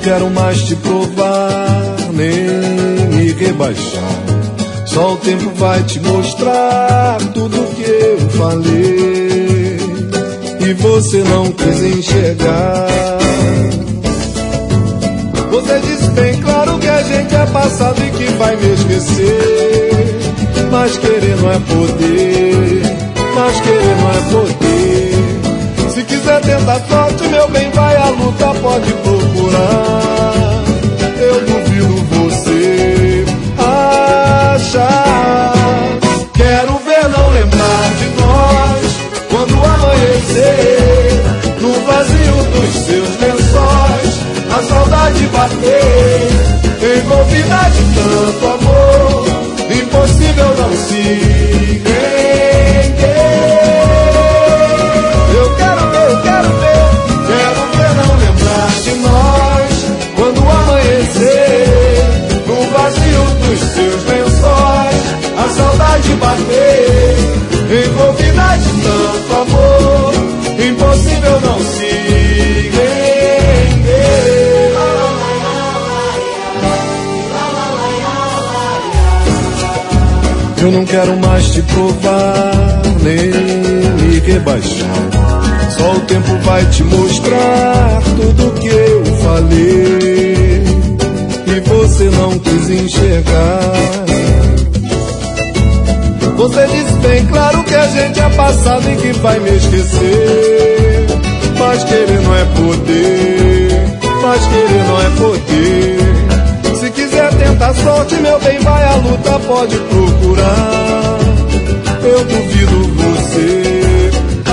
quero mais te provar, nem me rebaixar. Só o tempo vai te mostrar tudo que eu falei e você não quis enxergar. Você disse bem claro que a gente é passado e que vai me esquecer. Mas querer não é poder, mas querer não é poder. Se quiser tentar sorte, meu bem, vai à luta, pode procurar. Eu duvido você achar. Quero ver não lembrar de nós quando amanhecer, no vazio dos seus lençóis, a saudade bater, envolvida de tanto amor, impossível não se render. Eu quero ver não lembrar de nós quando amanhecer, no vazio dos seus lençóis, a saudade bater, envolvida de tanto amor, impossível não se render. Eu não quero mais te provar, nem me rebaixar. Só o tempo vai te mostrar tudo que eu falei e você não quis enxergar. Você disse bem claro que a gente é passado e que vai me esquecer. Mas querer não é poder, mas querer não é poder. Se quiser tentar sorte, meu bem, vai à luta, pode procurar. Eu duvido você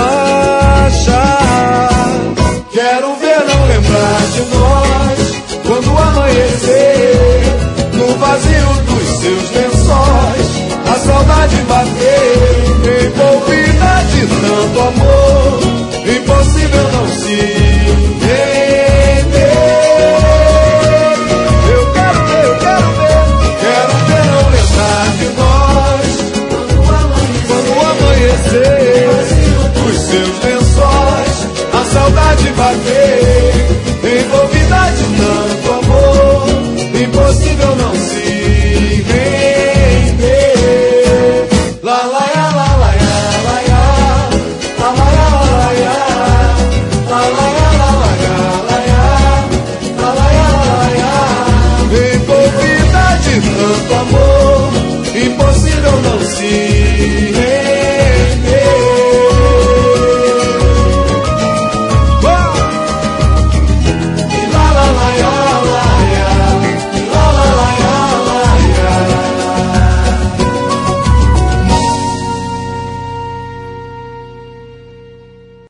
achar. Quero ver não lembrar de nós quando amanhecer, no vazio dos seus lençóis, a saudade bater, envolvida de tanto amor, impossível não se render. Eu quero ver não lembrar de nós quando amanhecer, os seus lençóis, a saudade bater,